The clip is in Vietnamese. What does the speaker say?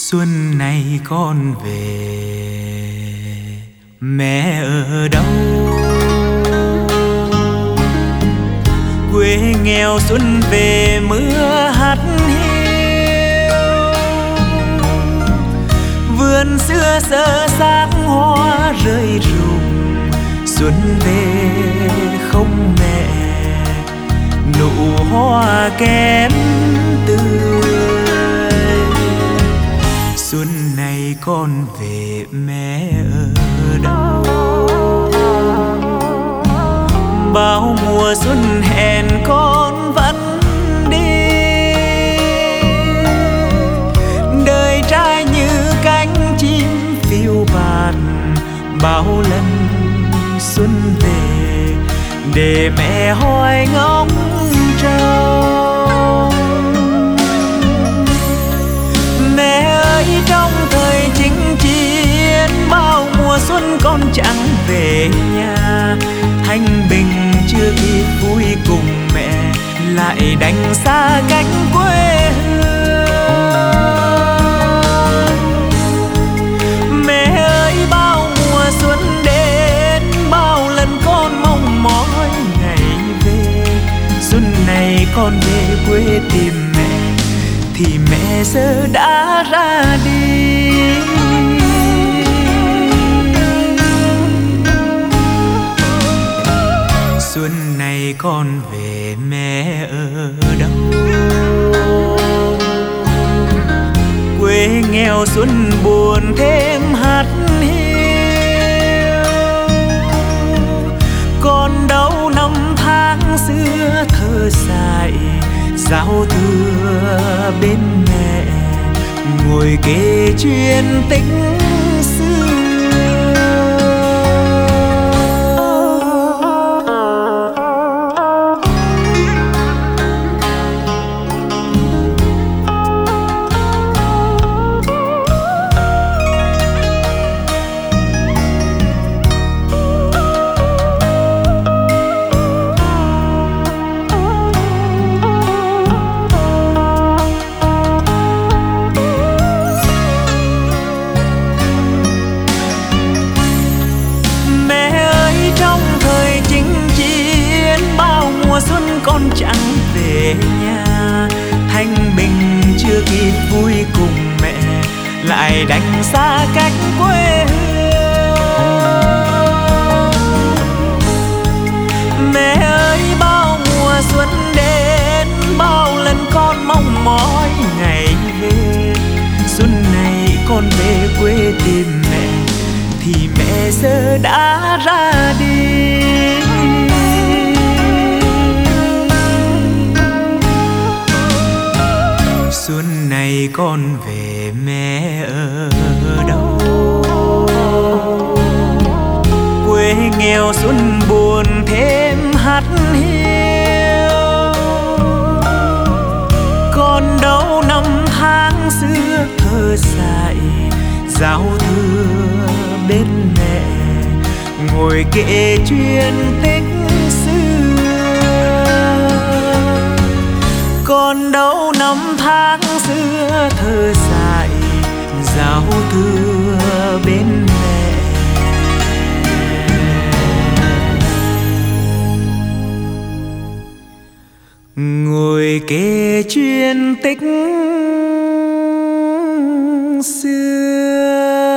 Xuân này con về, mẹ ở đâu? Quê nghèo xuân về mưa hắt hiu, vườn xưa sơ xác hoa rơi rụng. Xuân về không mẹ, nụ hoa kém tươi. Xuân này con về, mẹ ở đâu? Bao mùa xuân hẹn con vẫn đi, đời trai như cánh chim phiêu bạt. Bao lần xuân về để mẹ hoài ngóng trông. Mẹ ơi, trong thời chinh chiến bao mùa xuân con chẳng về nhà. Thanh bình chưa kịp vui cùng mẹ, lại đành xa cách quê hương. Mẹ ơi, bao mùa xuân đến bao lần con mong mỏi ngày về. Xuân này con về quê tìm mẹ thì mẹ giờ đã ra đi. Xuân này con về, mẹ ở đâu? Quê nghèo xuân buồn thêm hắt hiu, còn đâu năm tháng xưa thơ dại. Giao thừa bên mẹ ngồi kể chuyện tích xưa. Xuân con chẳng về nhà, thanh bình chưa kịp vui cùng mẹ, lại đành xa cách quê hương. Mẹ ơi, bao mùa xuân đến bao lần con mong mỏi ngày về. Xuân này con về quê tìm mẹ thì mẹ giờ đã ra đi. Xuân này con về, mẹ ở đâu? Quê nghèo xuân buồn thêm hắt hiu, còn đâu năm tháng xưa thơ dại. Giao thừa bên mẹ ngồi kể chuyện tích xưa, còn đâu năm tháng xưa thơ dại. Giao thừa bên mẹ ngồi kể chuyện tích xưa.